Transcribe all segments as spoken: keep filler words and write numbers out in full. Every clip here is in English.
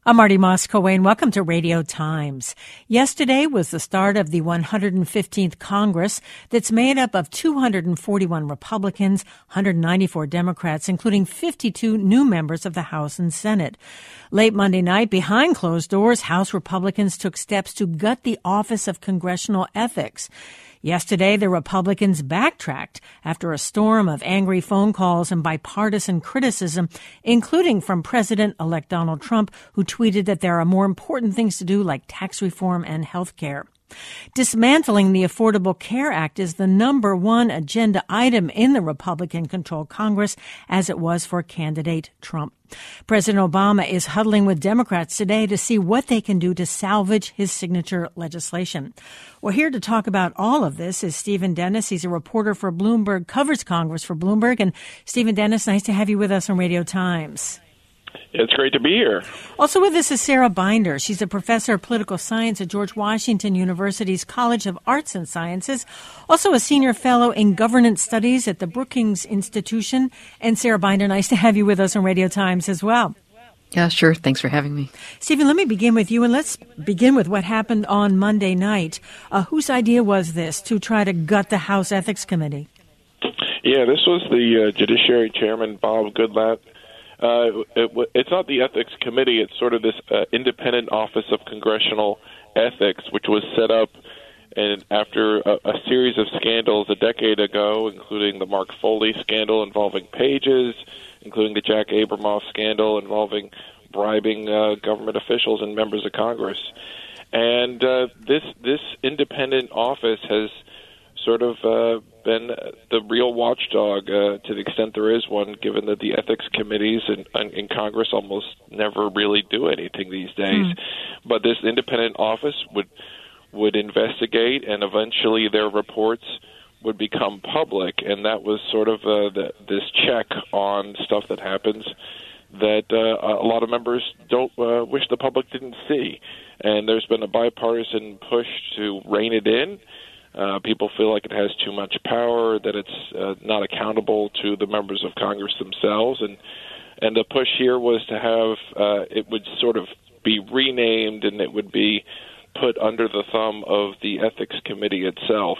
I'm Marty Moscow, and welcome to Radio Times. Yesterday was the start of the one hundred fifteenth Congress that's made up of two hundred forty-one Republicans, one hundred ninety-four Democrats, including fifty-two new members of the House and Senate. Late Monday night, behind closed doors, House Republicans took steps to gut the Office of Congressional Ethics. Yesterday, the Republicans backtracked after a storm of angry phone calls and bipartisan criticism, including from President-elect Donald Trump, who tweeted that there are more important things to do like tax reform and health care. Dismantling the Affordable Care Act is the number one agenda item in the Republican-controlled Congress, as it was for candidate Trump. President Obama is huddling with Democrats today to see what they can do to salvage his signature legislation. Well, here to talk about all of this is Stephen Dennis. He's a reporter for Bloomberg, covers Congress for Bloomberg. And Stephen Dennis, nice to have you with us on Radio Times. It's great to be here. Also with us is Sarah Binder. She's a professor of political science at George Washington University's College of Arts and Sciences, also a senior fellow in governance studies at the Brookings Institution. And Sarah Binder, nice to have you with us on Radio Times as well. Yeah, sure. Thanks for having me. Stephen, let me begin with you, and let's begin with what happened on Monday night. Uh, whose idea was this to try to gut the House Ethics Committee? Yeah, this was the uh, Judiciary Chairman, Bob Goodlatte. Uh, it, it's not the Ethics Committee. It's sort of this uh, independent Office of Congressional Ethics, which was set up and after a, a series of scandals a decade ago, including the Mark Foley scandal involving pages, including the Jack Abramoff scandal involving bribing uh, government officials and members of Congress. And uh, this this independent office has sort of uh, been the real watchdog uh, to the extent there is one, given that the ethics committees in, in Congress almost never really do anything these days. Mm. But this independent office would would investigate, and eventually their reports would become public, and that was sort of uh, the, this check on stuff that happens that uh, a lot of members don't uh, wish the public didn't see. And there's been a bipartisan push to rein it in. Uh, people feel like it has too much power, that it's uh, not accountable to the members of Congress themselves. And and the push here was to have uh, it would sort of be renamed, and it would be put under the thumb of the Ethics Committee itself.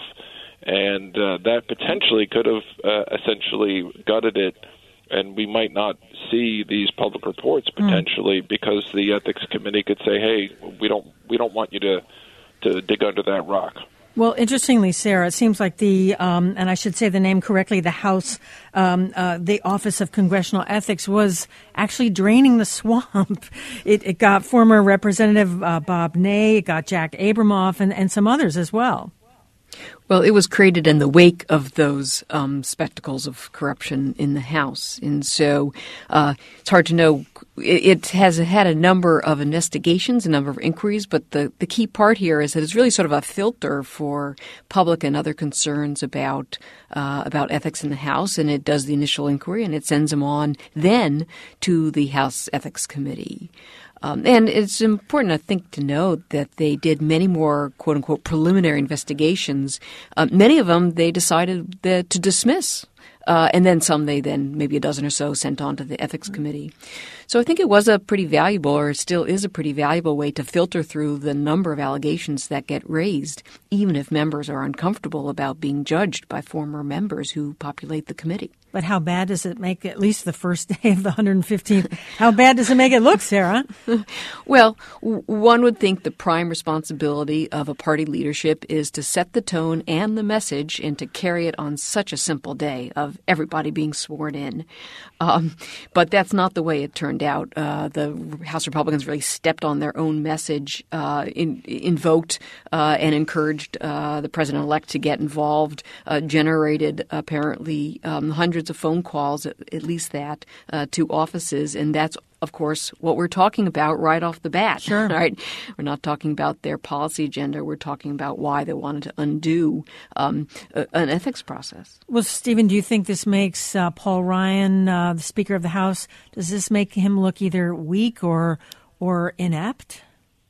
And uh, that potentially could have uh, essentially gutted it, and we might not see these public reports potentially mm. because the Ethics Committee could say, hey, we don't we don't want you to, to dig under that rock. Well, interestingly, Sarah, it seems like the, um, and I should say the name correctly, the House, um, uh, the Office of Congressional Ethics was actually draining the swamp. It, it got former Representative uh, Bob Ney, it got Jack Abramoff, and, and some others as well. Well, it was created in the wake of those um, spectacles of corruption in the House. And so uh, it's hard to know. It, it has had a number of investigations, a number of inquiries, but the, the key part here is that it's really sort of a filter for public and other concerns about uh, about ethics in the House. And it does the initial inquiry, and it sends them on then to the House Ethics Committee. Um, and it's important, I think, to note that they did many more, quote unquote, preliminary investigations. Uh, many of them they decided that, to dismiss. Uh, and then some they then, maybe a dozen or so, sent on to the Ethics Committee. So I think it was a pretty valuable, or still is a pretty valuable way to filter through the number of allegations that get raised, even if members are uncomfortable about being judged by former members who populate the committee. But how bad does it make at least the first day of the one hundred fifteenth? How bad does it make it look, Sarah? Well, w- one would think the prime responsibility of a party leadership is to set the tone and the message and to carry it on such a simple day of everybody being sworn in. Um, but that's not the way it turned out. Uh, the House Republicans really stepped on their own message, uh, in, invoked uh, and encouraged uh, the president-elect to get involved, uh, generated apparently um, hundreds of phone calls, at least that, uh, to offices. And that's, of course, what we're talking about right off the bat. Sure. Right? We're not talking about their policy agenda. We're talking about why they wanted to undo um, a, an ethics process. Well, Stephen, do you think this makes uh, Paul Ryan, uh, the Speaker of the House, does this make him look either weak or or inept?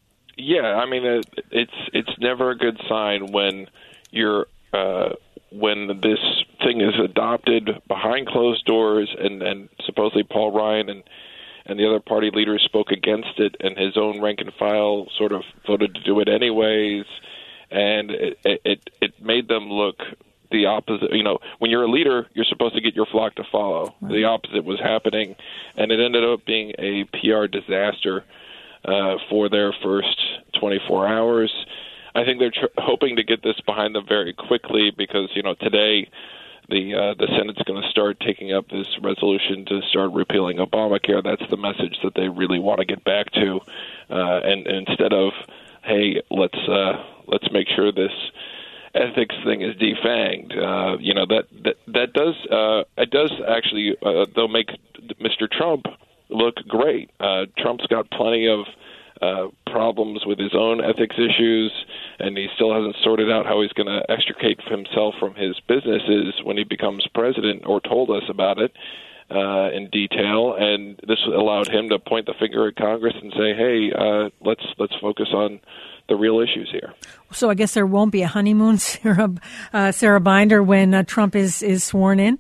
Yeah, I mean, it, it's it's never a good sign when you're uh, when this thing is adopted behind closed doors, and, and supposedly Paul Ryan and and the other party leaders spoke against it, and his own rank and file sort of voted to do it anyways, and it it, it made them look the opposite. You know, when you're a leader, you're supposed to get your flock to follow. Right. The opposite was happening, and it ended up being a P R disaster uh, for their first twenty-four hours. I think they're tr- hoping to get this behind them very quickly because, you know, today the uh, the Senate's going to start taking up this resolution to start repealing Obamacare. That's the message that they really want to get back to, uh, and, and instead of, hey, let's uh, let's make sure this ethics thing is defanged. Uh, you know that that that does uh, it does actually uh, they'll make Mister Trump look great. Uh, Trump's got plenty of Uh, problems with his own ethics issues, and he still hasn't sorted out how he's going to extricate himself from his businesses when he becomes president, or told us about it uh, in detail. And this allowed him to point the finger at Congress and say, "Hey, uh, let's let's focus on the real issues here." So I guess there won't be a honeymoon, Sarah, uh, Sarah Binder, when uh, Trump is, is sworn in?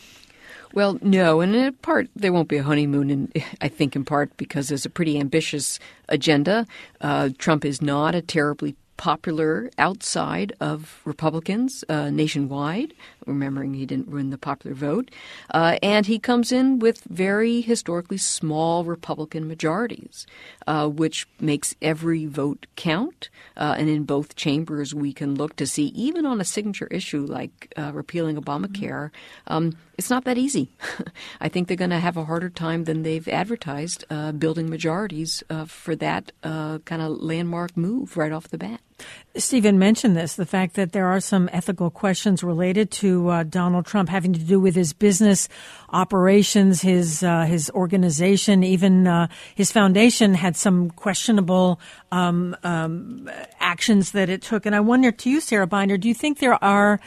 Well, no, and in part there won't be a honeymoon, and I think in part because there's a pretty ambitious agenda. Uh, Trump is not a terribly popular outside of Republicans uh, nationwide, remembering he didn't win the popular vote. Uh, and he comes in with very historically small Republican majorities, uh, which makes every vote count. Uh, and in both chambers, we can look to see, even on a signature issue like uh, repealing Obamacare, um, it's not that easy. I think they're going to have a harder time than they've advertised uh, building majorities uh, for that uh, kind of landmark move right off the bat. Stephen mentioned this, the fact that there are some ethical questions related to uh, Donald Trump having to do with his business operations, his uh, his organization, even uh, his foundation had some questionable um, um, actions that it took. And I wonder to you, Sarah Binder, do you think there are,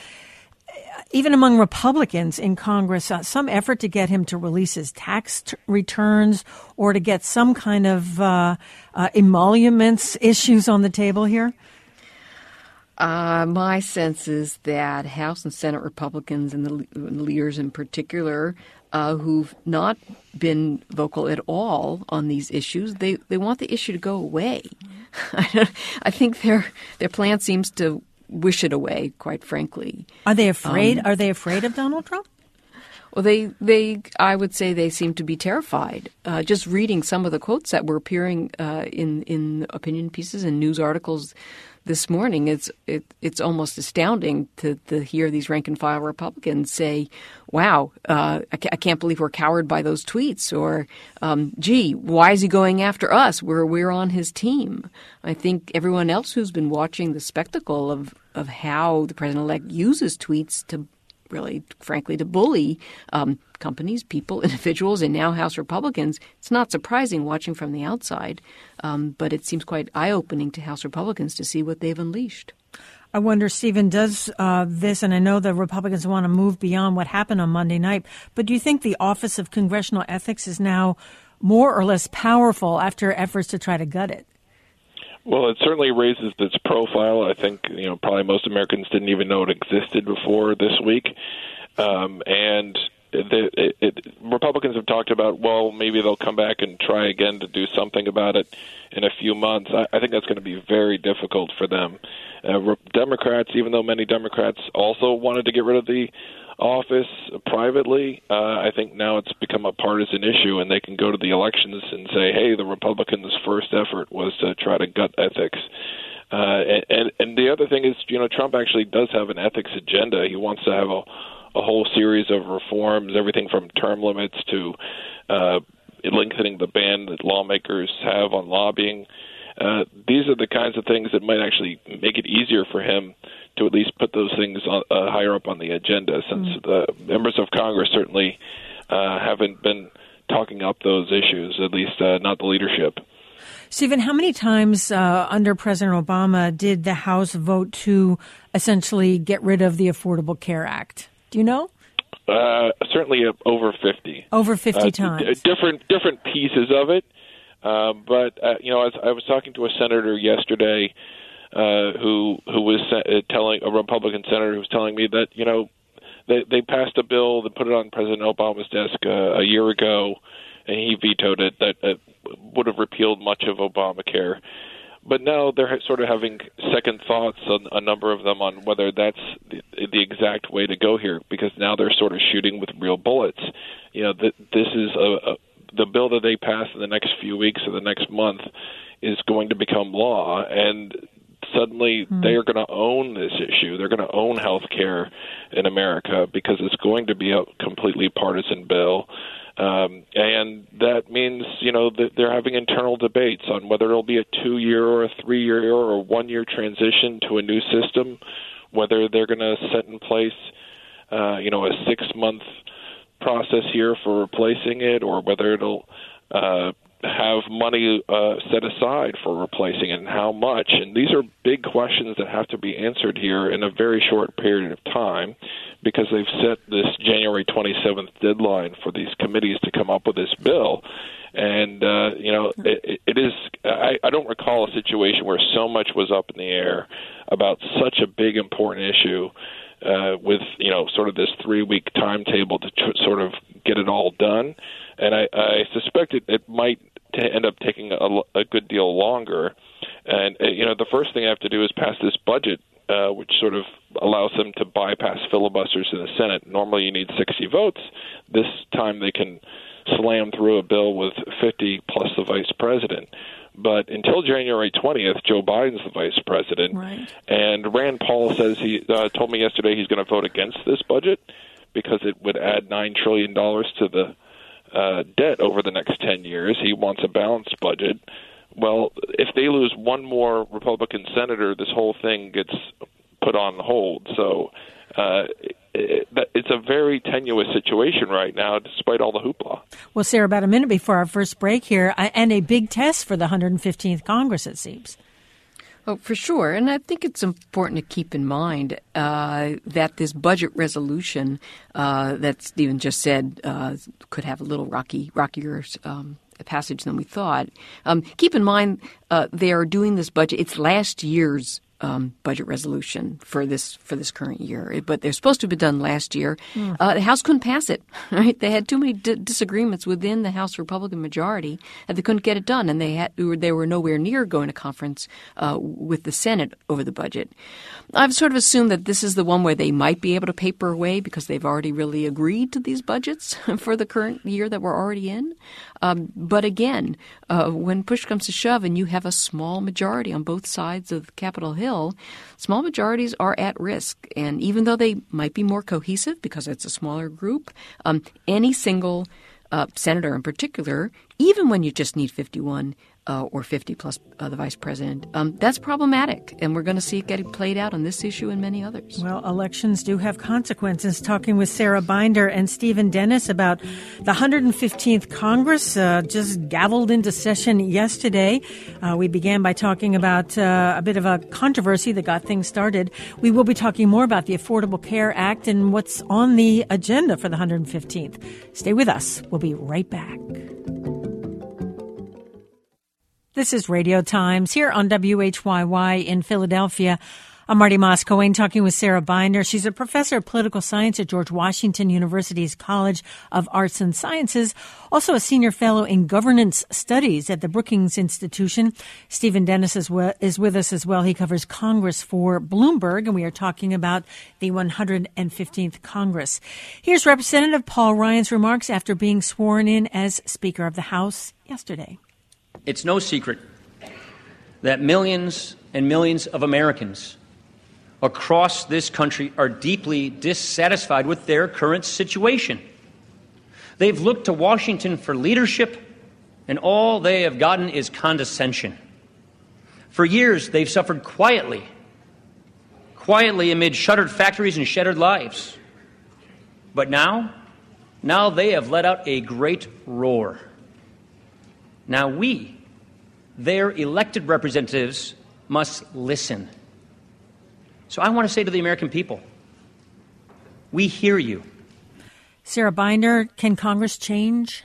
even among Republicans in Congress, uh, some effort to get him to release his tax t- returns or to get some kind of uh, uh, emoluments issues on the table here? Uh, my sense is that House and Senate Republicans and the leaders in particular uh, who've not been vocal at all on these issues, they, they want the issue to go away. I think their their plan seems to wish it away, quite frankly. Are they afraid? Um, Are they afraid of Donald Trump? Well, they, they, I would say they seem to be terrified. Uh, just reading some of the quotes that were appearing uh, in in opinion pieces and news articles this morning, it's it, it's almost astounding to, to hear these rank and file Republicans say, "Wow, uh, I, ca- I can't believe we're cowed by those tweets," or um, "Gee, why is he going after us? We're we're on his team." I think everyone else who's been watching the spectacle of of how the president-elect uses tweets to really, frankly, to bully um, companies, people, individuals, and now House Republicans. It's not surprising watching from the outside, um, but it seems quite eye-opening to House Republicans to see what they've unleashed. I wonder, Stephen, does uh, this, and I know the Republicans want to move beyond what happened on Monday night, but do you think the Office of Congressional Ethics is now more or less powerful after efforts to try to gut it? Well, it certainly raises its profile. I think, you know, probably most Americans didn't even know it existed before this week. Um, and the, it, it, Republicans have talked about, well, maybe they'll come back and try again to do something about it in a few months. I, I think that's going to be very difficult for them. Uh, Democrats, even though many Democrats also wanted to get rid of the office privately, uh, I think now it's become a partisan issue, and they can go to the elections and say, hey, the Republicans' first effort was to try to gut ethics. Uh, and, and, and the other thing is, you know, Trump actually does have an ethics agenda. He wants to have a, a whole series of reforms, everything from term limits to uh, lengthening the ban that lawmakers have on lobbying. Uh, these are the kinds of things that might actually make it easier for him to at least put those things on, uh, higher up on the agenda, since mm. the members of Congress certainly uh, haven't been talking up those issues, at least uh, not the leadership. Stephen, how many times uh, under President Obama did the House vote to essentially get rid of the Affordable Care Act? Do you know? Uh, certainly over fifty. Over fifty uh, times. D- different different pieces of it. Uh, but, uh, you know, as I was talking to a senator yesterday uh, who who was uh, telling, a Republican senator who was telling me that, you know, they, they passed a bill that put it on President Obama's desk uh, a year ago and he vetoed it, that uh, would have repealed much of Obamacare. But now they're sort of having second thoughts on a number of them on whether that's the, the exact way to go here, because now they're sort of shooting with real bullets. You know, th- this is a, a the bill that they pass in the next few weeks or the next month is going to become law, and suddenly mm. they are going to own this issue. They're going to own health care in America because it's going to be a completely partisan bill. Um, and that means, you know, that they're having internal debates on whether it'll be a two-year or a three-year or a one-year transition to a new system, whether they're going to set in place, uh, you know, a six-month process here for replacing it, or whether it'll uh, have money uh, set aside for replacing it and how much. And these are big questions that have to be answered here in a very short period of time, because they've set this January twenty-seventh deadline for these committees to come up with this bill. And, uh, you know, it, it is, I, I don't recall a situation where so much was up in the air about such a big, important issue uh, with, you know, sort of this three-week timetable to tr- sort of get it all done. And I, I suspect it, it might t- end up taking a, a good deal longer. And, uh, you know, the first thing I have to do is pass this budget, Uh, which sort of allows them to bypass filibusters in the Senate. Normally you need sixty votes. This time they can slam through a bill with fifty plus the vice president. But until January twentieth, Joe Biden's the vice president. Right. And Rand Paul says he uh, told me yesterday he's going to vote against this budget because it would add nine trillion dollars to the uh, debt over the next ten years. He wants a balanced budget. Well, if they lose one more Republican senator, this whole thing gets put on hold. So uh, it, it's a very tenuous situation right now, despite all the hoopla. Well, Sarah, about a minute before our first break here, and a big test for the one hundred fifteenth Congress, it seems. Oh, for sure. And I think it's important to keep in mind uh, that this budget resolution uh, that Stephen just said uh, could have a little rocky, rockier um passage than we thought. Um, keep in mind, uh, they are doing this budget. It's last year's um, budget resolution for this for this current year, but they're supposed to have been done last year. Mm. Uh, the House couldn't pass it. Right? They had too many d- disagreements within the House Republican majority, and they couldn't get it done. And they had they were nowhere near going to conference uh, with the Senate over the budget. I've sort of assumed that this is the one where they might be able to paper away because they've already really agreed to these budgets for the current year that we're already in. Um, but again, uh, when push comes to shove and you have a small majority on both sides of Capitol Hill, small majorities are at risk. And even though they might be more cohesive because it's a smaller group, um, any single uh, senator in particular, even when you just need fifty-one uh, or fifty plus uh, the vice president, um, that's problematic. And we're going to see it getting played out on this issue and many others. Well, elections do have consequences. Talking with Sarah Binder and Stephen Dennis about the one hundred fifteenth Congress, uh, just gavelled into session yesterday. Uh, we began by talking about uh, a bit of a controversy that got things started. We will be talking more about the Affordable Care Act and what's on the agenda for the one hundred fifteenth. Stay with us. We'll be right back. This is Radio Times here on W H Y Y in Philadelphia. I'm Marty Moss-Cohen talking with Sarah Binder. She's a professor of political science at George Washington University's College of Arts and Sciences, also a senior fellow in governance studies at the Brookings Institution. Stephen Dennis is, we- is with us as well. He covers Congress for Bloomberg, and we are talking about the one hundred fifteenth Congress. Here's Representative Paul Ryan's remarks after being sworn in as Speaker of the House yesterday. It's no secret that millions and millions of Americans across this country are deeply dissatisfied with their current situation. They've looked to Washington for leadership, and all they have gotten is condescension. For years, they've suffered quietly, quietly amid shuttered factories and shattered lives. But now, now they have let out a great roar. Now we, their elected representatives, must listen. So I want to say to the American people, we hear you. Sarah Binder, can Congress change?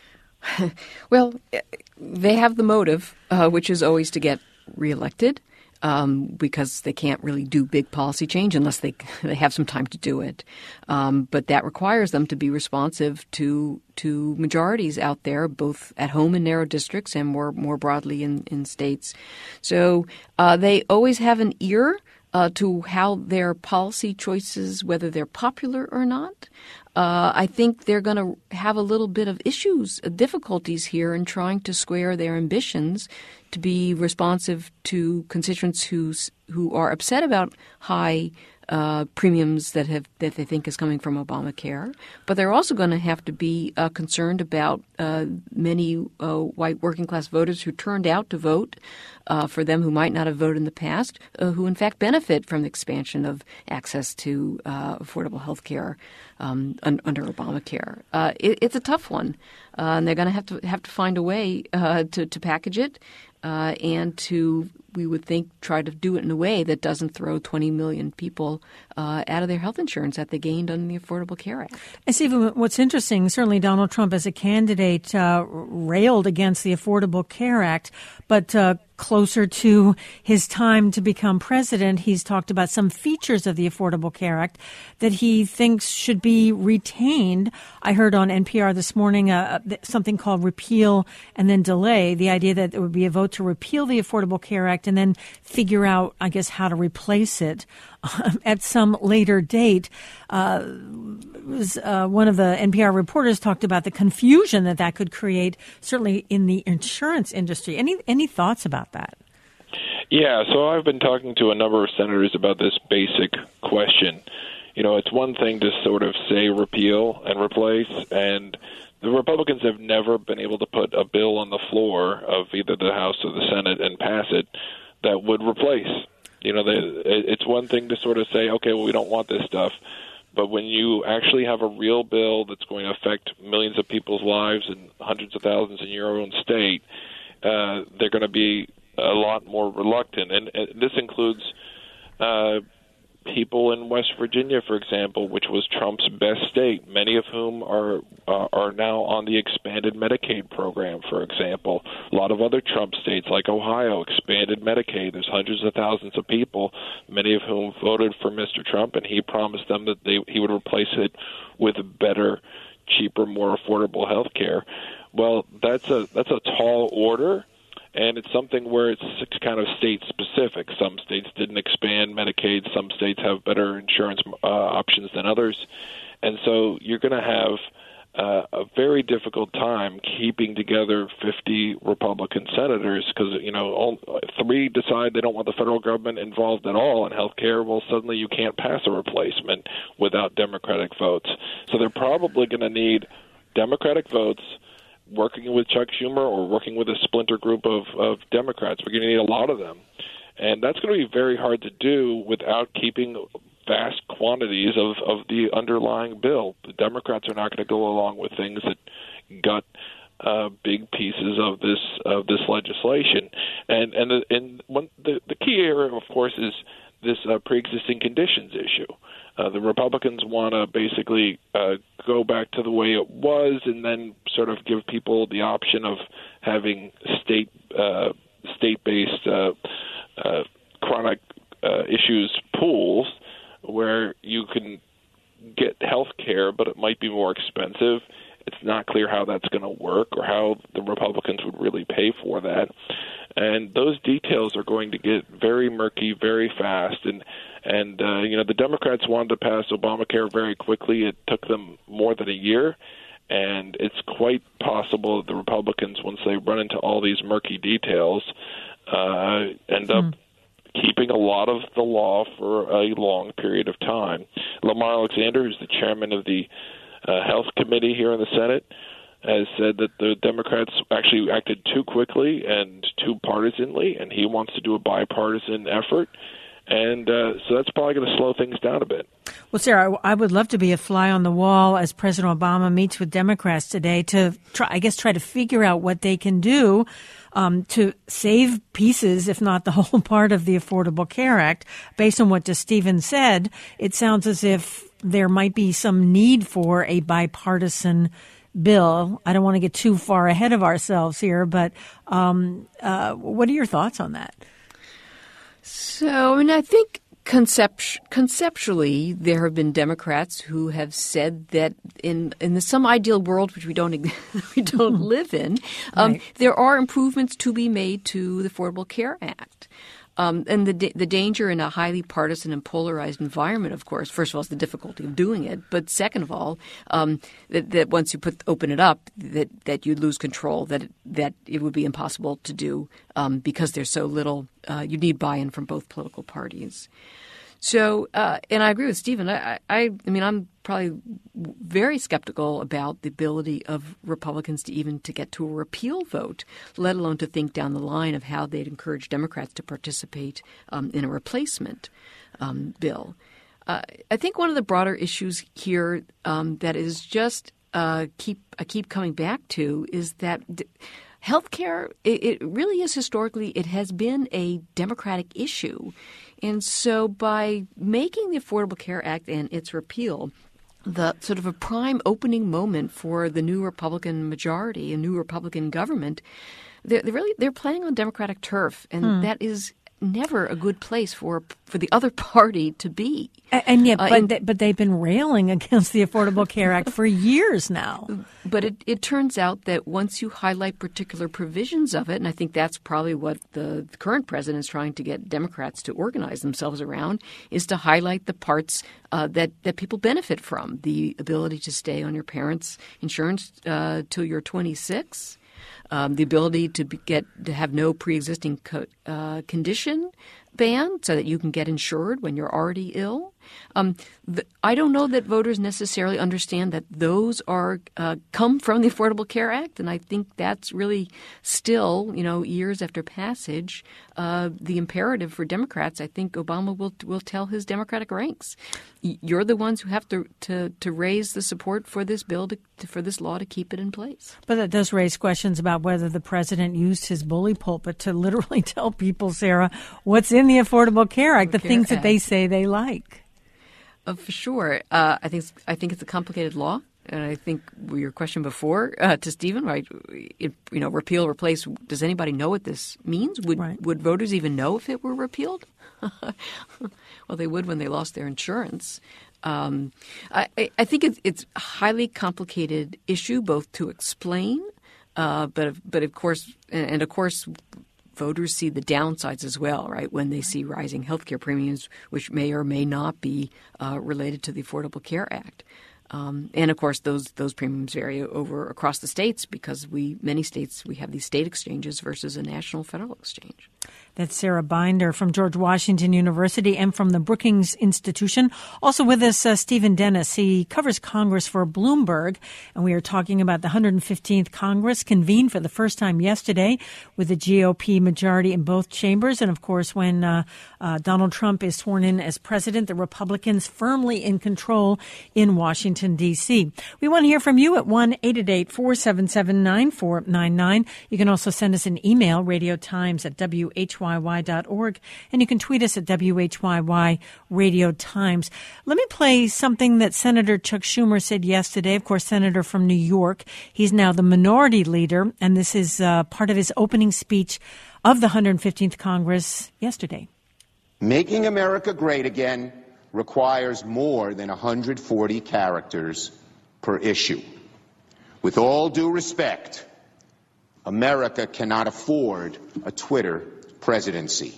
Well, they have the motive, uh, which is always to get reelected. um, because they can't really do big policy change unless they they have some time to do it. Um, but that requires them to be responsive to to majorities out there, both at home in narrow districts and more more broadly in, in states. So uh, they always have an ear uh, to how their policy choices, whether they're popular or not. Uh, I think they're going to have a little bit of issues, uh, difficulties here in trying to square their ambitions to be responsive to constituents who's, who are upset about high uh, premiums that have that they think is coming from Obamacare. But they're also going to have to be uh, concerned about uh, many uh, white working class voters who turned out to vote uh, for them who might not have voted in the past, uh, who in fact benefit from the expansion of access to uh, affordable health care um, un- under Obamacare. Uh, it, it's a tough one, uh, and they're going to have to have to find a way uh, to, to package it. Uh, and to, we would think, try to do it in a way that doesn't throw twenty million people uh, out of their health insurance that they gained under the Affordable Care Act. And Stephen, what's interesting, certainly Donald Trump as a candidate uh, railed against the Affordable Care Act, but uh, closer to his time to become president, he's talked about some features of the Affordable Care Act that he thinks should be retained. I heard on N P R this morning uh, something called repeal and then delay, the idea that there would be a vote to repeal the Affordable Care Act and then figure out, I guess, how to replace it at some later date. Uh, was, uh, one of the N P R reporters talked about the confusion that that could create, certainly in the insurance industry. Any any thoughts about that? Yeah, so I've been talking to a number of senators about this basic question. You know, it's one thing to sort of say repeal and replace, and the Republicans have never been able to put a bill on the floor of either the House or the Senate and pass it that would replace. You know, they, it's one thing to sort of say, okay, well, we don't want this stuff. But when you actually have a real bill that's going to affect millions of people's lives and hundreds of thousands in your own state, uh, they're going to be a lot more reluctant. And, and this includes uh, people in West Virginia, for example, which was Trump's best state, many of whom are uh, are now on the expanded Medicaid program, for example. A lot of other Trump states, like Ohio, expanded Medicaid. There's hundreds of thousands of people, many of whom voted for Mister Trump, and he promised them that they, he would replace it with better, cheaper, more affordable health care. Well, that's a that's a tall order. And it's something where it's kind of state-specific. Some states didn't expand Medicaid. Some states have better insurance uh, options than others. And so you're going to have uh, a very difficult time keeping together fifty Republican senators because, you know, all, three decide they don't want the federal government involved at all in health care. Well, suddenly you can't pass a replacement without Democratic votes. So they're probably going to need Democratic votes working with Chuck Schumer or working with a splinter group of, of Democrats. We're going to need a lot of them. And that's going to be very hard to do without keeping vast quantities of, of the underlying bill. The Democrats are not going to go along with things that gut uh, big pieces of this of this legislation. And and, the, and one, the, the key area, of course, is this uh, pre-existing conditions issue. Uh, the Republicans want to basically uh, go back to the way it was and then sort of give people the option of having state, uh, state-based uh, uh, chronic uh, issues pools where you can get health care, but it might be more expensive. It's not clear how that's going to work or how the Republicans would really pay for that. And those details are going to get very murky very fast. And, and uh, you know, the Democrats wanted to pass Obamacare very quickly. It took them more than a year. And it's quite possible that the Republicans, once they run into all these murky details, uh, end up mm. keeping a lot of the law for a long period of time. Lamar Alexander, who's the chairman of the uh, Health Committee here in the Senate, has said that the Democrats actually acted too quickly and too partisanly, and he wants to do a bipartisan effort. And uh, so that's probably going to slow things down a bit. Well, Sarah, I would love to be a fly on the wall as President Obama meets with Democrats today to try, I guess, try to figure out what they can do um, to save pieces, if not the whole part of the Affordable Care Act. Based on what just Stephen said, it sounds as if there might be some need for a bipartisan bill. I don't want to get too far ahead of ourselves here, but um, uh, what are your thoughts on that? So, I mean, I think concept- conceptually there have been Democrats who have said that in in the, some ideal world, which we don't we don't live in, um, right. there are improvements to be made to the Affordable Care Act. Um, and the the danger in a highly partisan and polarized environment, of course, first of all, is the difficulty of doing it. But second of all, um, that, that once you put open it up, that, that you'd lose control, that it, that it would be impossible to do um, because there's so little. Uh, you need buy-in from both political parties. So, uh, and I agree with Stephen. I, I, I mean, I'm probably very skeptical about the ability of Republicans to even to get to a repeal vote, let alone to think down the line of how they'd encourage Democrats to participate um, in a replacement um, bill. Uh, I think one of the broader issues here um, that is just uh, keep I keep coming back to is that d- healthcare. It, it really is historically. It has been a Democratic issue. And so by making the Affordable Care Act and its repeal the sort of a prime opening moment for the new Republican majority, a new Republican government, they're, they're really they're playing on Democratic turf, and hmm. that is never a good place for for the other party to be. And, and yet, uh, but, and, they, but they've been railing against the Affordable Care Act for years now. But it, it turns out that once you highlight particular provisions of it, and I think that's probably what the, the current president is trying to get Democrats to organize themselves around, is to highlight the parts uh, that, that people benefit from, the ability to stay on your parents' insurance uh, till you're twenty-six. Um, the ability to be, get to have no pre-existing co- uh, condition ban so that you can get insured when you're already ill. Um, the, I don't know that voters necessarily understand that those are uh, come from the Affordable Care Act, and I think that's really still, you know, years after passage, uh, the imperative for Democrats. I think Obama will will tell his Democratic ranks, you're the ones who have to to, to raise the support for this bill, to, to, for this law to keep it in place. But that does raise questions about whether the president used his bully pulpit to literally tell people, Sarah, what's in the Affordable Care Act, the Care things Act. that they say they like. Uh, for sure. Uh, I think I think it's a complicated law. And I think your question before uh, to Stephen, right? It, you know, repeal, replace. Does anybody know what this means? Would right. would voters even know if it were repealed? Well, they would when they lost their insurance. Um, I, I think it's, it's a highly complicated issue, both to explain, uh, but but of course, and of course. Voters see the downsides as well, right, when they see rising healthcare premiums, which may or may not be uh, related to the Affordable Care Act. Um, and, of course, those those premiums vary over across the states because we many states we have these state exchanges versus a national federal exchange. That's Sarah Binder from George Washington University and from the Brookings Institution. Also with us, uh, Stephen Dennis. He covers Congress for Bloomberg, and we are talking about the one hundred fifteenth Congress convened for the first time yesterday with the G O P majority in both chambers. And, of course, when uh, uh, Donald Trump is sworn in as president, the Republicans firmly in control in Washington, D C. We want to hear from you at one eight eight eight, four seven seven, nine four nine nine. You can also send us an email, radiotimes at W H Y Y dot org, and you can tweet us at W H Y Y Radio Times. Let me play something that Senator Chuck Schumer said yesterday, of course, Senator from New York. He's now the minority leader, and this is uh, part of his opening speech of the one hundred fifteenth Congress yesterday. Making America great again requires more than one hundred forty characters per issue. With all due respect, America cannot afford a Twitter presidency.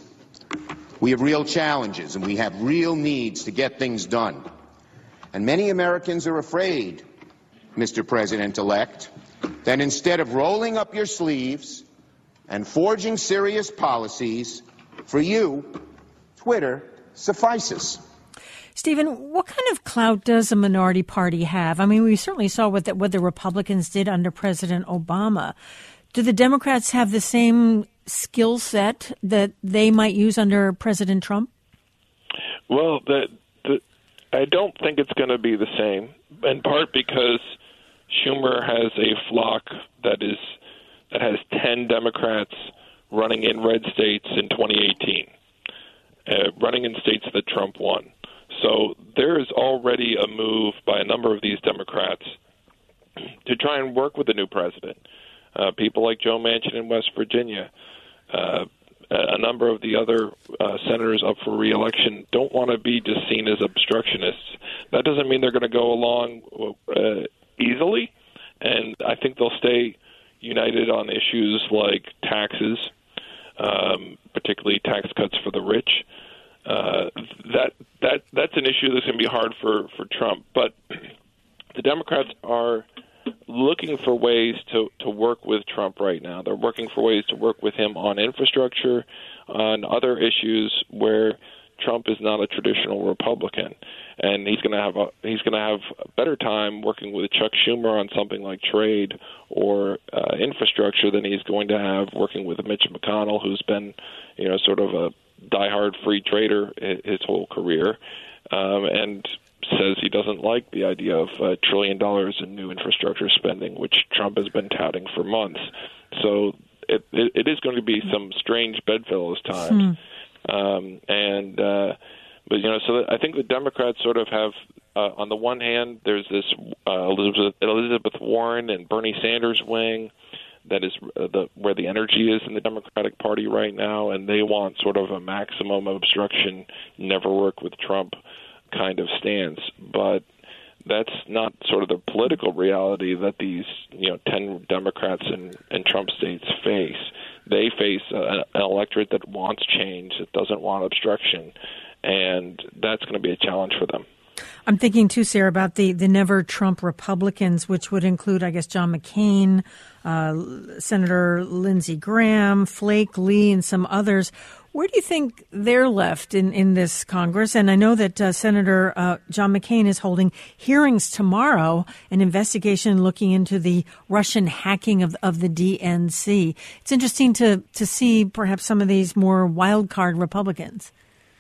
We have real challenges and we have real needs to get things done. And many Americans are afraid, Mister President-elect, that instead of rolling up your sleeves and forging serious policies, for you, Twitter suffices. Stephen, what kind of clout does a minority party have? I mean, we certainly saw what the, what the Republicans did under President Obama. Do the Democrats have the same skill set that they might use under President Trump? Well, the, the, I don't think it's going to be the same, in part because Schumer has a flock that is that has ten Democrats running in red states in twenty eighteen, uh, running in states that Trump won. So there is already a move by a number of these Democrats to try and work with the new president. Uh, people like Joe Manchin in West Virginia, uh, a number of the other uh, senators up for re-election don't want to be just seen as obstructionists. That doesn't mean they're going to go along uh, easily, and I think they'll stay united on issues like taxes, um, particularly tax cuts for the rich. Uh, that that that's an issue that's going to be hard for, for Trump. But the Democrats are looking for ways to, to work with Trump right now. They're working for ways to work with him on infrastructure, on other issues where Trump is not a traditional Republican, and he's going to have a he's going to have a better time working with Chuck Schumer on something like trade or uh, infrastructure than he's going to have working with Mitch McConnell, who's been, you know, sort of a diehard free trader his whole career, um, and says he doesn't like the idea of a trillion dollars in new infrastructure spending, which Trump has been touting for months. So it, it, it is going to be some strange bedfellows times. Hmm. Um, and, uh, but, you know, so I think the Democrats sort of have, uh, on the one hand, there's this uh, Elizabeth, Elizabeth Warren and Bernie Sanders wing that is uh, the where the energy is in the Democratic Party right now, and they want sort of a maximum obstruction, never work with Trump kind of stance. But that's not sort of the political reality that these, you know, ten Democrats in, in Trump states face. They face a, an electorate that wants change, that doesn't want obstruction, and that's going to be a challenge for them. I'm thinking, too, Sarah, about the, the Never Trump Republicans, which would include, I guess, John McCain, uh, Senator Lindsey Graham, Flake, Lee, and some others. Where do you think they're left in, in this Congress? And I know that uh, Senator uh, John McCain is holding hearings tomorrow, an investigation looking into the Russian hacking of, of the D N C. It's interesting to, to see perhaps some of these more wild card Republicans.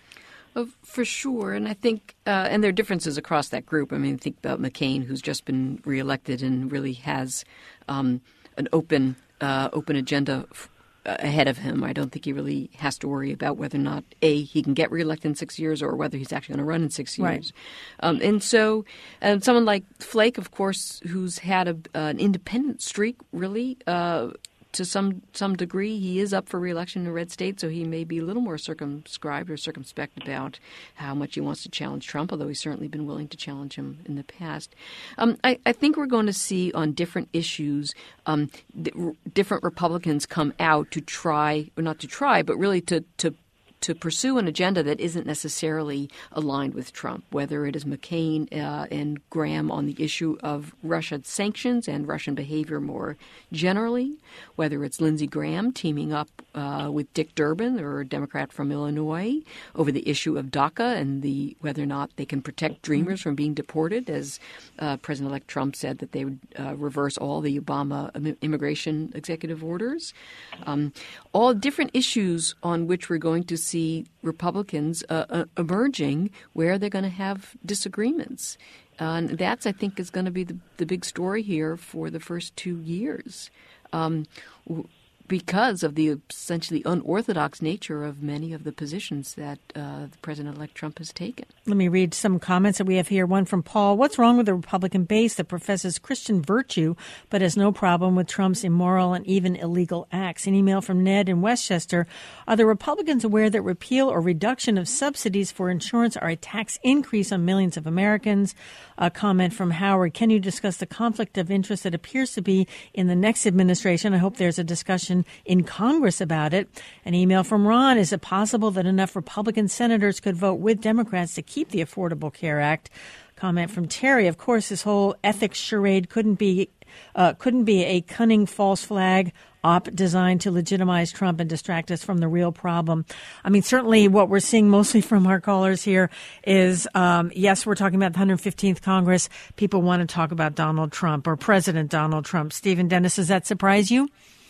Oh, for sure. And I think, uh, and there are differences across that group. I mean, think about McCain, who's just been reelected and really has um, an open, uh, open agenda f- ahead of him. I don't think he really has to worry about whether or not, A, he can get reelected in six years or whether he's actually going to run in six years. Right. Um, and so and someone like Flake, of course, who's had a, uh, an independent streak, really, uh, to some some degree, he is up for re-election in a red state, so he may be a little more circumscribed or circumspect about how much he wants to challenge Trump, although he's certainly been willing to challenge him in the past. Um, I, I think we're going to see on different issues um, d- different Republicans come out to try, or not to try, but really to to to pursue an agenda that isn't necessarily aligned with Trump, whether it is McCain uh, and Graham on the issue of Russian sanctions and Russian behavior more generally, whether it's Lindsey Graham teaming up uh, with Dick Durbin, or a Democrat from Illinois, over the issue of DACA and the whether or not they can protect Dreamers from being deported, as uh, President-elect Trump said that they would uh, reverse all the Obama immigration executive orders. Um, all different issues on which we're going to see see Republicans uh, uh, emerging where they're going to have disagreements. Uh, and that's, I think, is going to be the, the big story here for the first two years um, w- because of the essentially unorthodox nature of many of the positions that uh, the President-elect Trump has taken. Let me read some comments that we have here. One from Paul. What's wrong with the Republican base that professes Christian virtue but has no problem with Trump's immoral and even illegal acts? An email from Ned in Westchester. Are the Republicans aware that repeal or reduction of subsidies for insurance are a tax increase on millions of Americans? A comment from Howard. Can you discuss the conflict of interest that appears to be in the next administration? I hope there's a discussion in Congress about it. An email from Ron. Is it possible that enough Republican senators could vote with Democrats to keep the Affordable Care Act? Comment from Terry. Of course, this whole ethics charade couldn't be uh, couldn't be a cunning false flag op designed to legitimize Trump and distract us from the real problem. I mean, certainly what we're seeing mostly from our callers here is, um, yes, we're talking about the one hundred fifteenth Congress. People want to talk about Donald Trump or President Donald Trump. Stephen Dennis, does that surprise you?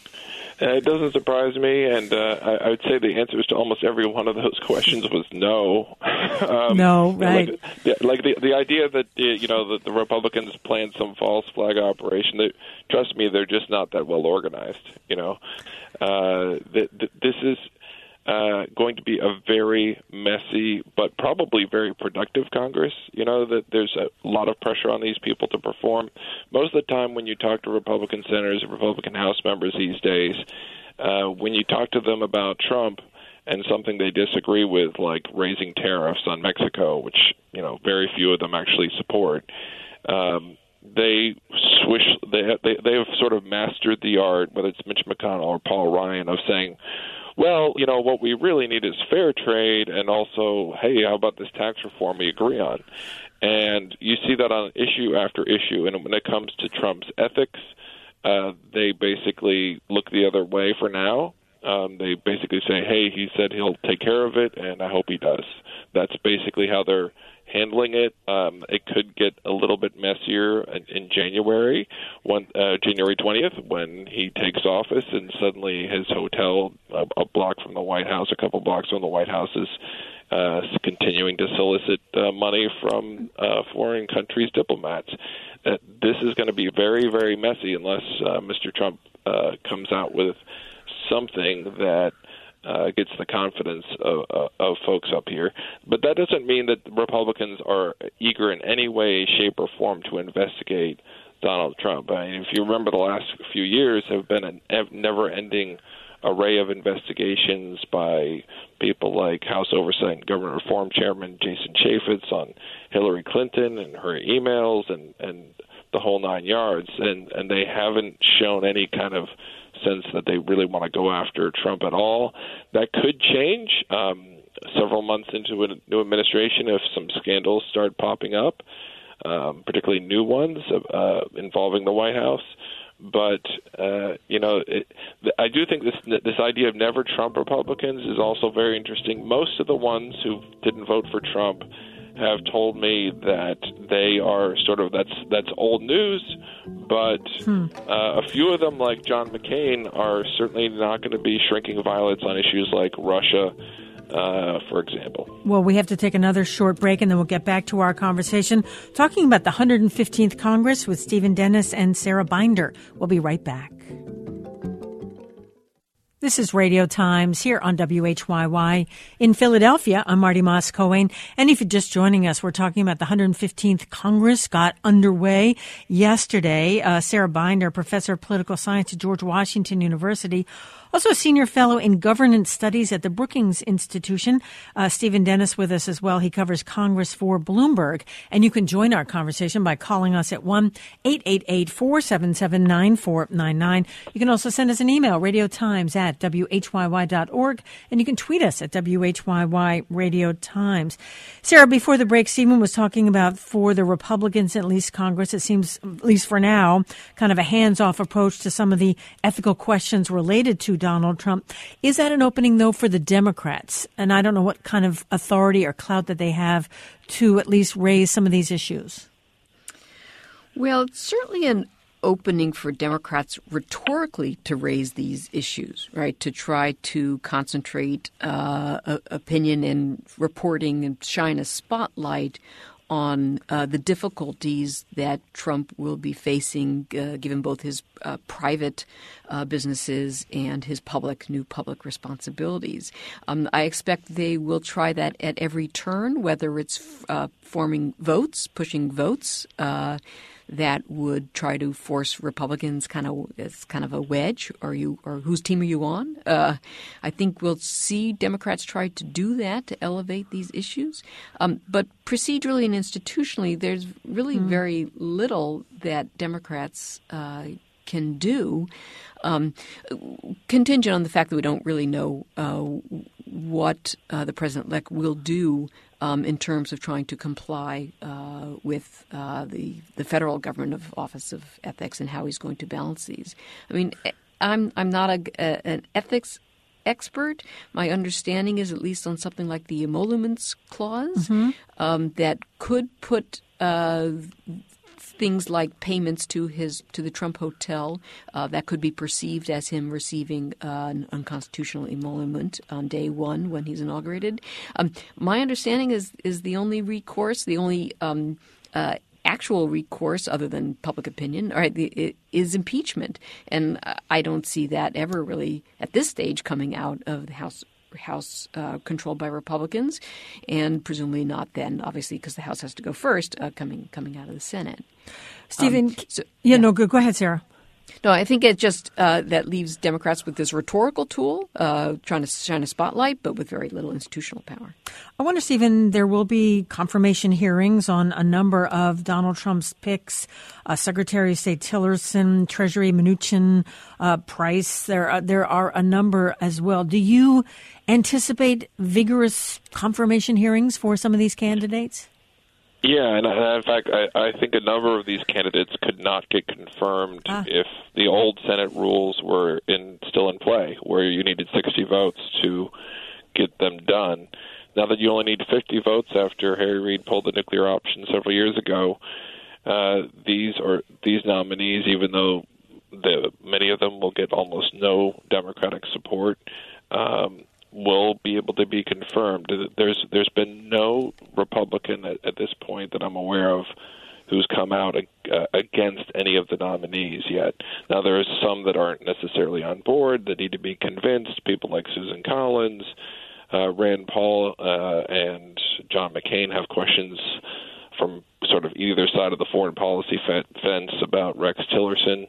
Uh, it doesn't surprise me, and uh, I, I would say the answers to almost every one of those questions was no. um, no, right. Like, the, like the the idea that uh, you know that the Republicans planned some false flag operation. That, trust me, they're just not that well organized. You know, uh, that, that this is uh, going to be a very messy, but probably very productive Congress. You know, that there's a lot of pressure on these people to perform. Most of the time when you talk to Republican senators and Republican House members these days, uh, when you talk to them about Trump, and something they disagree with, like raising tariffs on Mexico, which, you know, very few of them actually support, um, they swish. They have, they they have sort of mastered the art, whether it's Mitch McConnell or Paul Ryan, of saying, well, you know, what we really need is fair trade, and also, hey, how about this tax reform we agree on? And you see that on issue after issue. And when it comes to Trump's ethics, uh, they basically look the other way for now. Um, they basically say, hey, he said he'll take care of it, and I hope he does. That's basically how they're handling it. Um, it could get a little bit messier in, in January, one, uh, January twentieth, when he takes office, and suddenly his hotel, a, a block from the White House, a couple blocks from the White House, is uh, continuing to solicit uh, money from uh, foreign countries' diplomats. Uh, this is going to be very, very messy unless uh, Mister Trump uh, comes out with something that uh, gets the confidence of, uh, of folks up here. But that doesn't mean that Republicans are eager in any way, shape, or form to investigate Donald Trump. I mean, if you remember, the last few years have been a never-ending array of investigations by people like House Oversight and Government Reform Chairman Jason Chaffetz on Hillary Clinton and her emails and, and the whole nine yards. And, and they haven't shown any kind of sense that they really want to go after Trump at all. That could change um, several months into a new administration if some scandals start popping up, um, particularly new ones uh, involving the White House. But, uh, you know, it, I do think this this idea of never Trump Republicans is also very interesting. Most of the ones who didn't vote for Trump have told me that they are sort of, that's that's old news, but hmm. uh, a few of them, like John McCain, are certainly not going to be shrinking violets on issues like Russia, uh, for example. Well, we have to take another short break, and then we'll get back to our conversation talking about the one hundred fifteenth Congress with Stephen Dennis and Sarah Binder. We'll be right back. This is Radio Times here on W H Y Y in Philadelphia. I'm Marty Moss-Cohen. And if you're just joining us, we're talking about the one hundred fifteenth Congress got underway yesterday. Uh, Sarah Binder, professor of political science at George Washington University, also a senior fellow in governance studies at the Brookings Institution. Uh, Stephen Dennis with us as well. He covers Congress for Bloomberg. And you can join our conversation by calling us at one eight eight eight, four seven seven, nine four nine nine. You can also send us an email, radiotimes at W H Y Y dot org. And you can tweet us at W H Y Y Radio Times. Sarah, before the break, Stephen was talking about for the Republicans, at least Congress, it seems, at least for now, kind of a hands-off approach to some of the ethical questions related to Donald Trump. Is that an opening, though, for the Democrats? And I don't know what kind of authority or clout that they have to at least raise some of these issues. Well, it's certainly an opening for Democrats rhetorically to raise these issues, right, to try to concentrate uh, opinion and reporting and shine a spotlight on uh, the difficulties that Trump will be facing, uh, given both his uh, private uh, businesses and his public new public responsibilities. Um, I expect they will try that at every turn, whether it's uh, forming votes, pushing votes uh, that would try to force Republicans kind of as kind of a wedge. Are you or whose team are you on? Uh, I think we'll see Democrats try to do that to elevate these issues. Um, but procedurally and institutionally, there's really mm. very little that Democrats uh, can do, um, contingent on the fact that we don't really know uh, what uh, the president-elect will do Um, in terms of trying to comply uh, with uh, the the federal government of Office of Ethics and how he's going to balance these. I mean, I'm I'm not a, a, an ethics expert. My understanding is, at least on something like the emoluments clause, mm-hmm. um, that could put uh, things like payments to his to the Trump Hotel uh, that could be perceived as him receiving uh, an unconstitutional emolument on day one when he's inaugurated. Um, my understanding is is the only recourse, the only um, uh, actual recourse other than public opinion, all right, the, it, is impeachment, and I don't see that ever really at this stage coming out of the House. House uh, controlled by Republicans, and presumably not then, obviously, because the House has to go first, uh, coming coming out of the Senate. Stephen, um, so, yeah, yeah, no, go, go ahead, Sarah. No, I think it just uh, that leaves Democrats with this rhetorical tool, uh, trying to shine a spotlight, but with very little institutional power. I wonder, Stephen, there will be confirmation hearings on a number of Donald Trump's picks, uh, Secretary of State Tillerson, Treasury Mnuchin, uh, Price. There are, there are a number as well. Do you anticipate vigorous confirmation hearings for some of these candidates? Yeah, and in fact, I, I think a number of these candidates could not get confirmed ah. if the old Senate rules were in still in play, where you needed sixty votes to get them done. Now that you only need fifty votes after Harry Reid pulled the nuclear option several years ago, uh, these are these nominees, even though the, many of them will get almost no Democratic support, um, will be able to be confirmed. There's there's been no Republican at, at this point that I'm aware of who's come out uh, against any of the nominees yet. Now, there are some that aren't necessarily on board that need to be convinced. People like Susan Collins, uh, Rand Paul, uh, and John McCain have questions from sort of either side of the foreign policy fence about Rex Tillerson.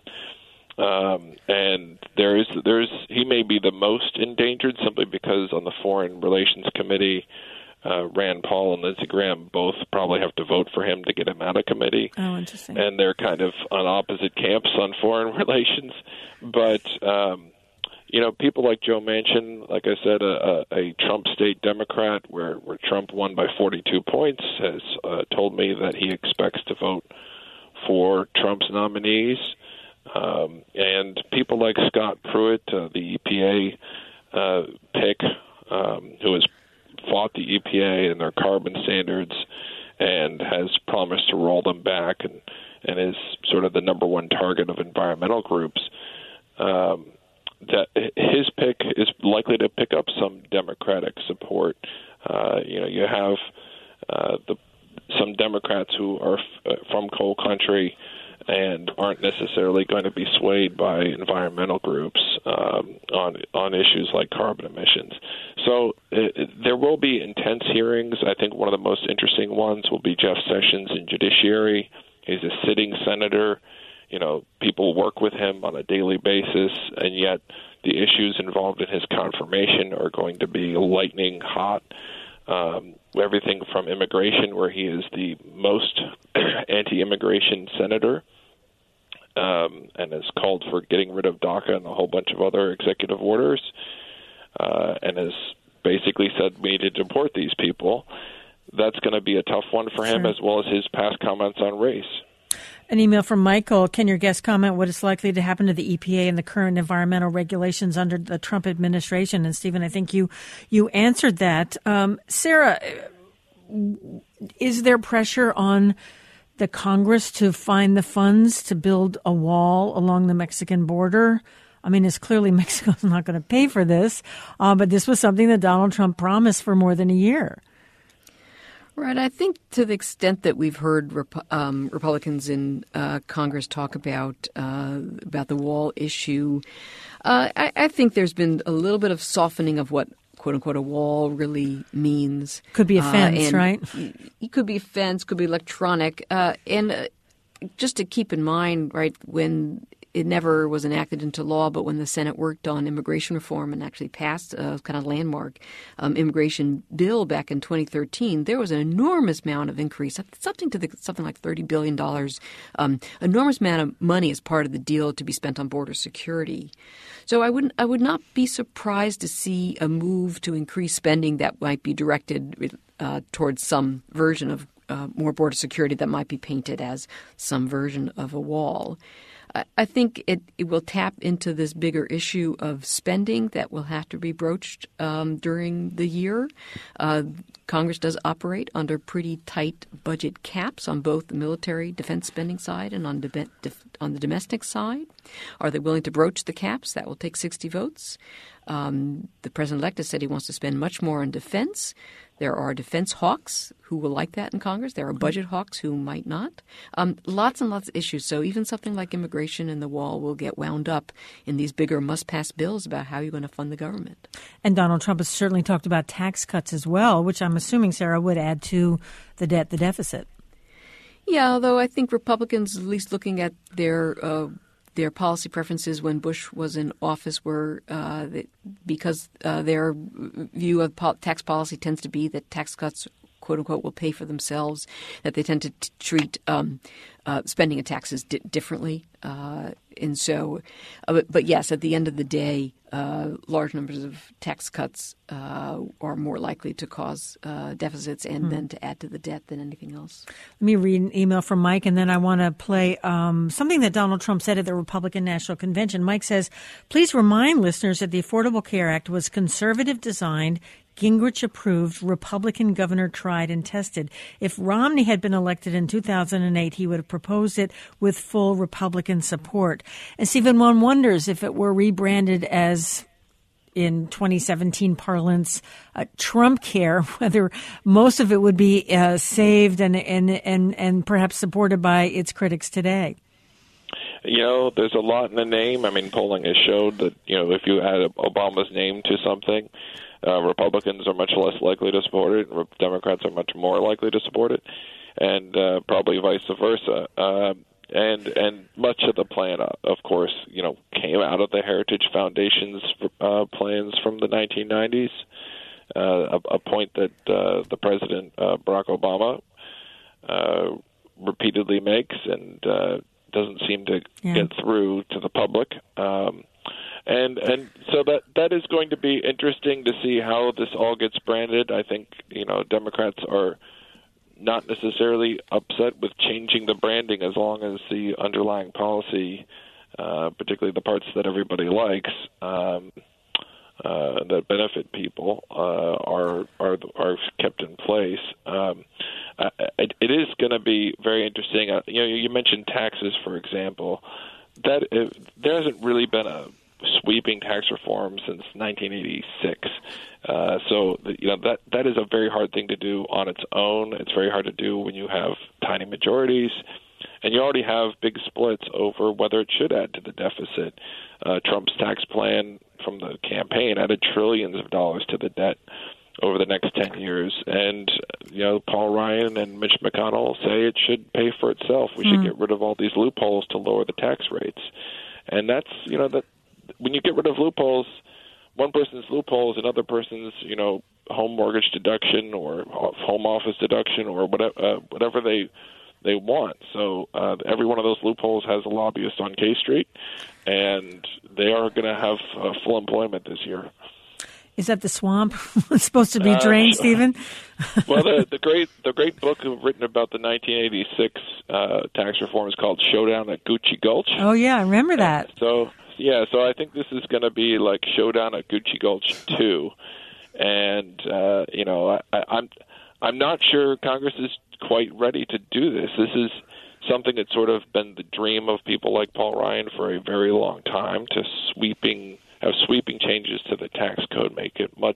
Um, and there is, there's, he may be the most endangered simply because on the Foreign Relations Committee, uh, Rand Paul and Lindsey Graham both probably have to vote for him to get him out of committee. Oh, interesting. And they're kind of on opposite camps on foreign relations. But, um, you know, people like Joe Manchin, like I said, a, a, a Trump state Democrat where, where Trump won by forty-two points, has uh, told me that he expects to vote for Trump's nominees. Um, and people like Scott Pruitt, uh, the E P A uh, pick, um, who has fought the E P A and their carbon standards and has promised to roll them back and, and is sort of the number one target of environmental groups, um, that his pick is likely to pick up some Democratic support. Uh, you know, you have uh, the, some Democrats who are f- from coal country and aren't necessarily going to be swayed by environmental groups um, on on issues like carbon emissions. So it, it, there will be intense hearings. I think one of the most interesting ones will be Jeff Sessions in Judiciary. He's a sitting senator. You know, people work with him on a daily basis, and yet the issues involved in his confirmation are going to be lightning hot. Um, everything from immigration, where he is the most anti-immigration senator, um, and has called for getting rid of DACA and a whole bunch of other executive orders, uh, and has basically said we need to deport these people. That's going to be a tough one for him, sure. as well as his past comments on race. An email from Michael. Can your guest comment what is likely to happen to the E P A and the current environmental regulations under the Trump administration? And, Stephen, I think you you answered that. Um, Sarah, is there pressure on the Congress to find the funds to build a wall along the Mexican border? I mean, it's clearly Mexico's not going to pay for this, uh, but this was something that Donald Trump promised for more than a year. Right. I think to the extent that we've heard Rep- um, Republicans in uh, Congress talk about uh, about the wall issue, uh, I, I think there's been a little bit of softening of what "quote unquote" a wall really means. Could be a fence, uh, right? It could be a fence, could be electronic, uh, and uh, just to keep in mind, right, when it never was enacted into law, but when the Senate worked on immigration reform and actually passed a kind of landmark um, immigration bill back in twenty thirteen, there was an enormous amount of increase, something to the, something like thirty billion dollars, um, enormous amount of money as part of the deal to be spent on border security. So I wouldn't, I would not be surprised to see a move to increase spending that might be directed uh, towards some version of uh, more border security that might be painted as some version of a wall. I think it, it will tap into this bigger issue of spending that will have to be broached um, during the year. Uh, Congress does operate under pretty tight budget caps on both the military defense spending side and on, de- def- on the domestic side. Are they willing to broach the caps? That will take sixty votes. Um, the president-elect has said he wants to spend much more on defense. There are defense hawks who will like that in Congress. There are budget hawks who might not. Um, lots and lots of issues. So even something like immigration and the wall will get wound up in these bigger must-pass bills about how you're going to fund the government. And Donald Trump has certainly talked about tax cuts as well, which I'm assuming, Sarah, would add to the debt, the deficit. Yeah, although I think Republicans, at least looking at their uh, their policy preferences when Bush was in office were uh, that because uh, their view of po- tax policy tends to be that tax cuts, quote unquote, will pay for themselves, that they tend to t- treat um, uh, spending and taxes di- differently. Uh, and so, uh, but, but yes, at the end of the day, uh, large numbers of tax cuts uh, are more likely to cause uh, deficits and mm. then to add to the debt than anything else. Let me read an email from Mike, and then I want to play um, something that Donald Trump said at the Republican National Convention. Mike says, please remind listeners that the Affordable Care Act was conservative designed, Gingrich approved, Republican governor tried and tested. If Romney had been elected in two thousand eight, he would have proposed it with full Republican support. And Stephen, one wonders if it were rebranded as, in twenty seventeen parlance, uh, Trump Care, whether most of it would be uh, saved and, and, and, and perhaps supported by its critics today. You know, there's a lot in the name. I mean, polling has showed that, you know, if you add Obama's name to something, Uh, Republicans are much less likely to support it, and Democrats are much more likely to support it, and uh, probably vice versa. Uh, and and much of the plan, uh, of course, you know, came out of the Heritage Foundation's uh, plans from the nineteen nineties, uh, a, a point that uh, the President, uh, Barack Obama, uh, repeatedly makes and uh, doesn't seem to yeah. get through to the public. Um, And and so that that is going to be interesting to see how this all gets branded. I think, you know, Democrats are not necessarily upset with changing the branding as long as the underlying policy, uh, particularly the parts that everybody likes, um, uh, that benefit people, uh, are are are kept in place. Um, uh, it, it is going to be very interesting. Uh, you know, you mentioned taxes, for example. That uh, there hasn't really been a sweeping tax reform since nineteen eighty-six. Uh, so, you know, that that is a very hard thing to do on its own. It's very hard to do when you have tiny majorities, and you already have big splits over whether it should add to the deficit. Uh, Trump's tax plan from the campaign added trillions of dollars to the debt over the next ten years. And, you know, Paul Ryan and Mitch McConnell say it should pay for itself. We mm. should get rid of all these loopholes to lower the tax rates. And that's, you know, that when you get rid of loopholes, one person's loophole is another person's, you know, home mortgage deduction or home office deduction or whatever, uh, whatever they they want. So uh, every one of those loopholes has a lobbyist on K Street, and they are going to have uh, full employment this year. Is that the swamp supposed to be drained, uh, Stephen? Well, the, the great the great book written about the nineteen eighty-six uh, tax reform is called Showdown at Gucci Gulch. Oh, yeah, I remember that. And so, yeah, so I think this is going to be like Showdown at Gucci Gulch two. And, uh, you know, I, I, I'm I'm not sure Congress is quite ready to do this. This is something that's sort of been the dream of people like Paul Ryan for a very long time, to sweeping have sweeping changes to the tax code, make it much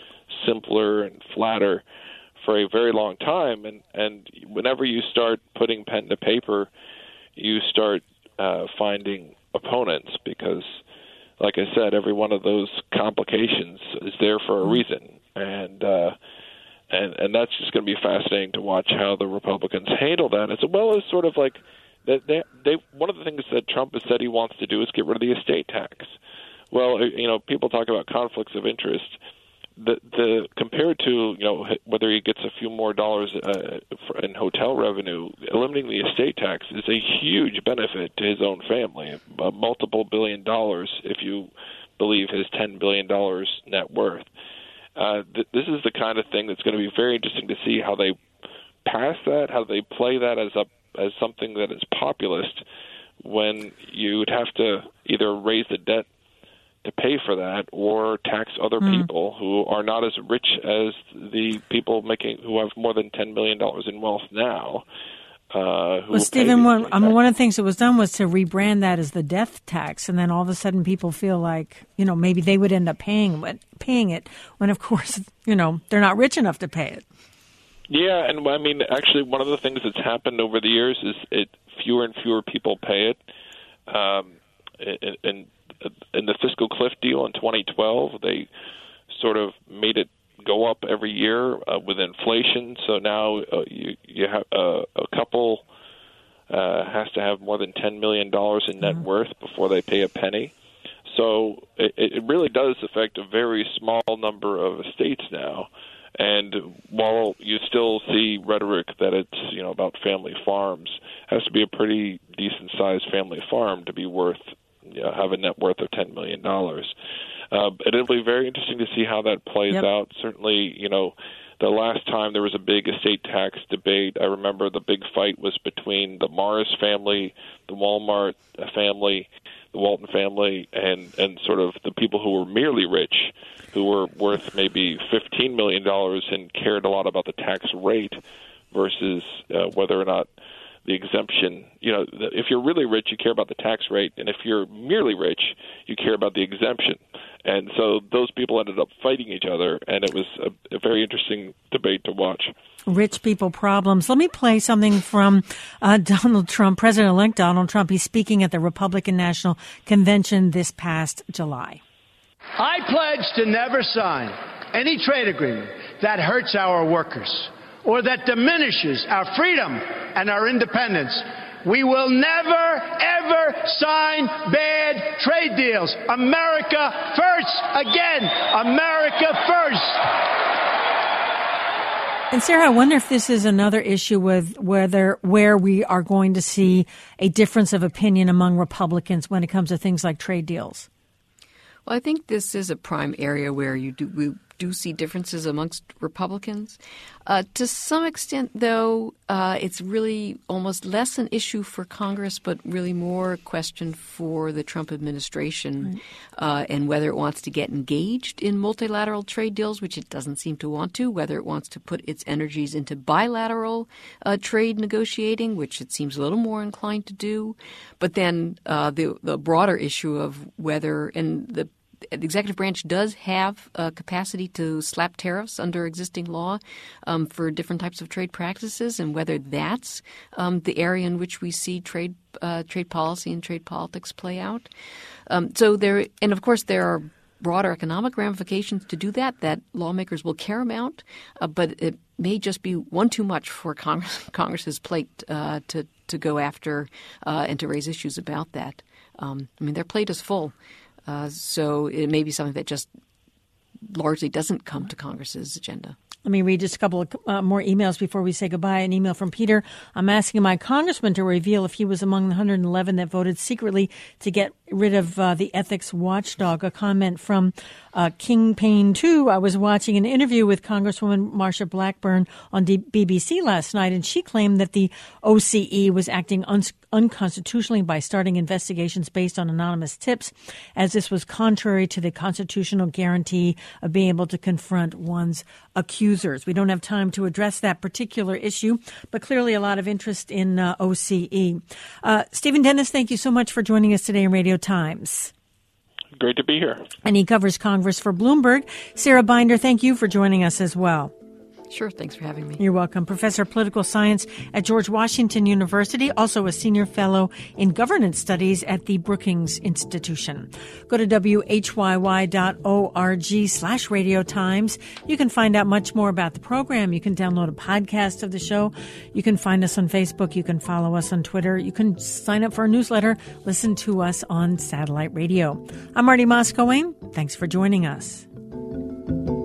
simpler and flatter for a very long time. And, and whenever you start putting pen to paper, you start uh, finding opponents because, like I said, every one of those complications is there for a reason. And uh, and and that's just going to be fascinating to watch how the Republicans handle that, as well as sort of like they, they, they one of the things that Trump has said he wants to do is get rid of the estate tax. Well, you know, people talk about conflicts of interest. The the compared to, you know, whether he gets a few more dollars uh, in hotel revenue, eliminating the estate tax is a huge benefit to his own family, uh, multiple billion dollars if you believe his ten billion dollars net worth. Uh, th- this is the kind of thing that's going to be very interesting to see how they pass that, how they play that as a as something that is populist, when you would have to either raise the debt to pay for that or tax other mm. people who are not as rich as the people making who have more than ten billion dollars in wealth now. Uh, who well, Stephen, one, I mean, one of the things that was done was to rebrand that as the death tax, and then all of a sudden people feel like, you know, maybe they would end up paying paying it when, of course, you know, they're not rich enough to pay it. Yeah, and I mean, actually, one of the things that's happened over the years is it fewer and fewer people pay it, um, and, and in the fiscal cliff deal in twenty twelve, they sort of made it go up every year uh, with inflation. So now uh, you, you have uh, a couple uh, has to have more than ten million dollars in net mm-hmm. worth before they pay a penny. So it, it really does affect a very small number of estates now. And while you still see rhetoric that it's, you know, about family farms, it has to be a pretty decent-sized family farm to be worth, you know, have a net worth of ten million dollars. Uh, it'll be very interesting to see how that plays yep. out. Certainly, you know, the last time there was a big estate tax debate, I remember the big fight was between the Morris family, the Walmart family, the Walton family, and, and sort of the people who were merely rich, who were worth maybe fifteen million dollars and cared a lot about the tax rate versus uh, whether or not the exemption, you know, if you're really rich, you care about the tax rate, and if you're merely rich, you care about the exemption. And so those people ended up fighting each other, and it was a, a very interesting debate to watch. Rich people problems. Let me play something from uh, Donald Trump, President-elect Donald Trump. He's speaking at the Republican National Convention this past July. I pledge to never sign any trade agreement that hurts our workers or that diminishes our freedom and our independence. We will never, ever sign bad trade deals. America first. Again, America first. And Sarah, I wonder if this is another issue with whether where we are going to see a difference of opinion among Republicans when it comes to things like trade deals. Well, I think this is a prime area where you do we do see differences amongst Republicans. Uh, to some extent, though, uh, it's really almost less an issue for Congress, but really more a question for the Trump administration right. uh, and whether it wants to get engaged in multilateral trade deals, which it doesn't seem to want to, whether it wants to put its energies into bilateral uh, trade negotiating, which it seems a little more inclined to do. But then uh, the, the broader issue of whether – and the The executive branch does have uh, capacity to slap tariffs under existing law um, for different types of trade practices, and whether that's um, the area in which we see trade uh, trade policy and trade politics play out. Um, so there, and of course, there are broader economic ramifications to do that that lawmakers will care about, uh, but it may just be one too much for Congress, Congress's plate uh, to to go after uh, and to raise issues about that. Um, I mean, their plate is full. Uh, so it may be something that just largely doesn't come to Congress's agenda. Let me read just a couple of uh, more emails before we say goodbye. An email from Peter. I'm asking my congressman to reveal if he was among the one hundred eleven that voted secretly to get rid of uh, the ethics watchdog. A comment from uh, King Payne two. I was watching an interview with Congresswoman Marsha Blackburn on D- B B C last night, and she claimed that the O C E was acting un- unconstitutionally by starting investigations based on anonymous tips, as this was contrary to the constitutional guarantee of being able to confront one's accusers. We don't have time to address that particular issue, but clearly a lot of interest in uh, O C E. Uh, Stephen Dennis, thank you so much for joining us today in Radio Times. Great to be here. And he covers Congress for Bloomberg. Sarah Binder, thank you for joining us as well. Sure. Thanks for having me. You're welcome. Professor of Political Science at George Washington University, also a senior fellow in governance studies at the Brookings Institution. Go to W H Y Y dot org slash Radio Times. You can find out much more about the program. You can download a podcast of the show. You can find us on Facebook. You can follow us on Twitter. You can sign up for our newsletter. Listen to us on satellite radio. I'm Marty Moscowane. Thanks for joining us.